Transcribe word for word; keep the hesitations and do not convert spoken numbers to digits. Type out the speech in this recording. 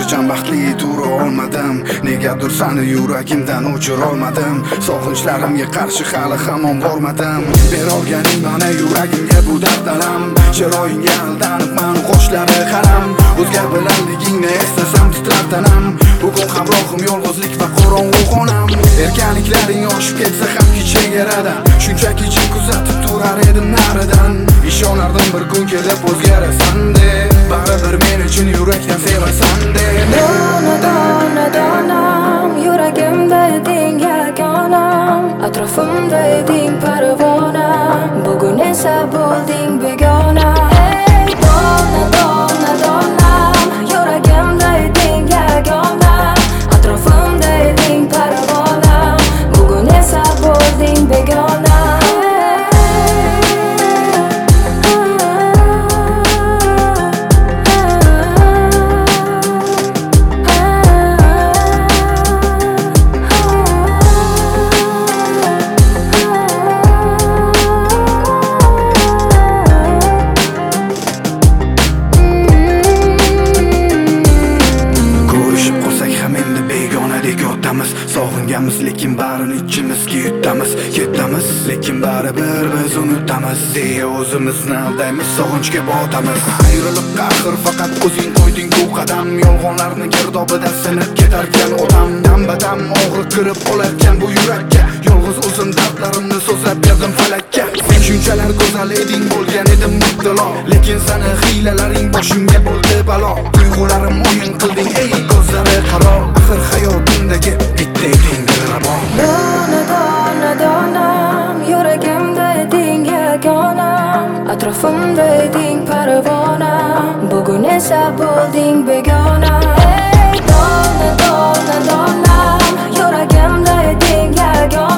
qachon baxtli tura olmadim. Negadir seni yuragimdan o'chira olmadim. Sog'inchlarimga qarshi hali hamon bormadim. Berolganing mana yuragimga bu dard alam. Chiroyingga aldanib men qoshlari qaram. O'zga bilanligingni eslasam titrar tanam. Bugun hamrohim yolg'izlik va qorong'u xonam. Erkaliklaring oshib ketsa ham kechagaradan shunchaki jim kuzatib turar edim naridan. Ishonardim bir kun kelib o'zgarasan deb, baribir men uchun yurakdan sevasan deb. Dona dona donam, yuragimda eding yagonam, atrofimda eding parvona, bugun esa bo'lding begona. Ey dona dona donam, yuragimda eding yagona, atrofimda eding parvona, bugun esa bo'lding begona. Sog'inganmiz lekin barini ichimizga yutamiz. Ketamiz lekin baribir biz unutamiz deya o'zimizni aldaymiz, sog'inchga botamiz. Ayrilib qaxir faqat o'zing qo'yding bu qadam. Yolg'onlarni girdobida sinib ketarkan odam. Dam-badam og'riq kirib olarkan bu yurakka. Yolg'iz o'zim dardlarimni so'zlab berdim falakka. Sen shunchalar go'zal eding, bo'lgan edim mubtalo, lekin seni hiylalaring boshimga bo'ldi balo. Tuyg'ularim o'yin qilding ey ko'zlari qaro. Axir hayotimdagi bitta eding dilrabo. Dona dona donam, yuragimda eding yagonam, atrofimda eding parvona, bugun esa bo'lding begona. Ey dona dona donam, yuragimda eding yagona.